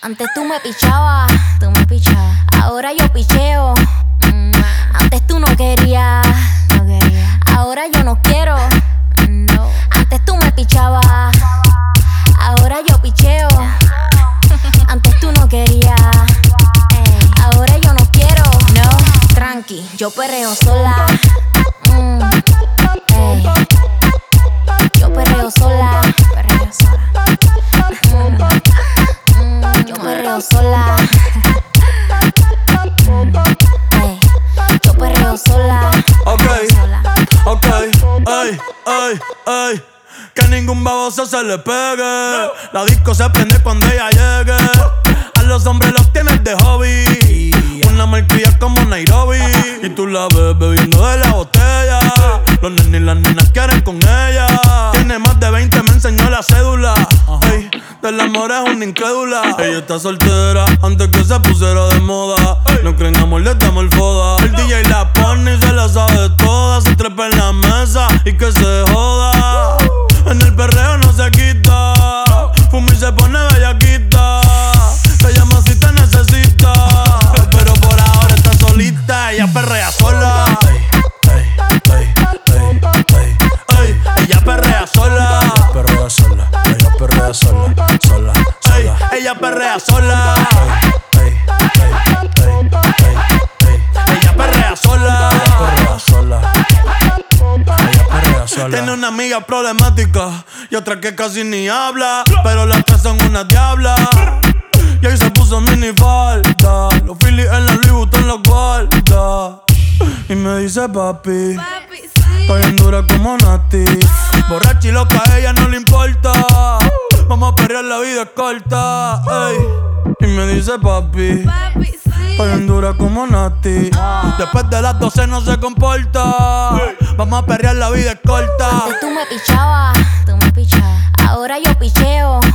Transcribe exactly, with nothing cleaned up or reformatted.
Antes tú me pichabas, tú me pichabas. Ahora yo picheo. Mm. Antes tú no querías, no quería. Ahora yo no quiero. No. Antes tú me pichabas. Ahora yo picheo. Antes tú no querías. Ey. Ahora yo no quiero. No. Tranqui, yo perreo sola. Mm. Ey. Yo perreo sola. Perreo sola. Mm. Mm. Yo perreo sola. Ey. Yo perreo sola. Ok, sola. ok, ey, ey, ey. Que ningún baboso se le pegue. La disco se prende cuando ella llegue. A los hombres los tienes de hobby. Una marquilla como Nairobi. Y tú la ves bebiendo de la botella. Los nenes y las nenas quieren con ella. Tiene más de veinte, me enseñó la cédula. Ey, del amor es una incrédula. Ella está soltera antes que se pusiera de moda. No creen amor, le damos el foda. El D J la pone y se la sabe toda. Se trepa en la mesa y que se joda. En el perreo no se quita. Fuma y se pone bellaquita. Te llama si te necesita. Pero por ahora está solita. Ella perrea sola. Ey, ey, ey, ey, ey. Ella perrea sola. Ella perrea sola. Ella perrea sola. Sola, sola. Ella perrea sola. Ey, ey, ey, ey, ey. Ella perrea sola. Ella perrea sola. Ella perrea sola. Tiene una amiga problemática y otra que casi ni habla, pero las tres son una diabla. Y ahí se puso mini falta. Los Phillies en la Louis Vuitton los guarda. Y me dice papi, Papi, sí. estoy en dura como Nati. Borracha y loca, a ella no le importa. Vamos a perrear, la vida es corta. Ey. Y me dice papi, Papi, sí. estoy en dura como Nati. Después de las doce no se comporta. Vamos a perrear, la vida es corta. Antes tú me pichabas, tú me pichabas. Ahora yo picheo.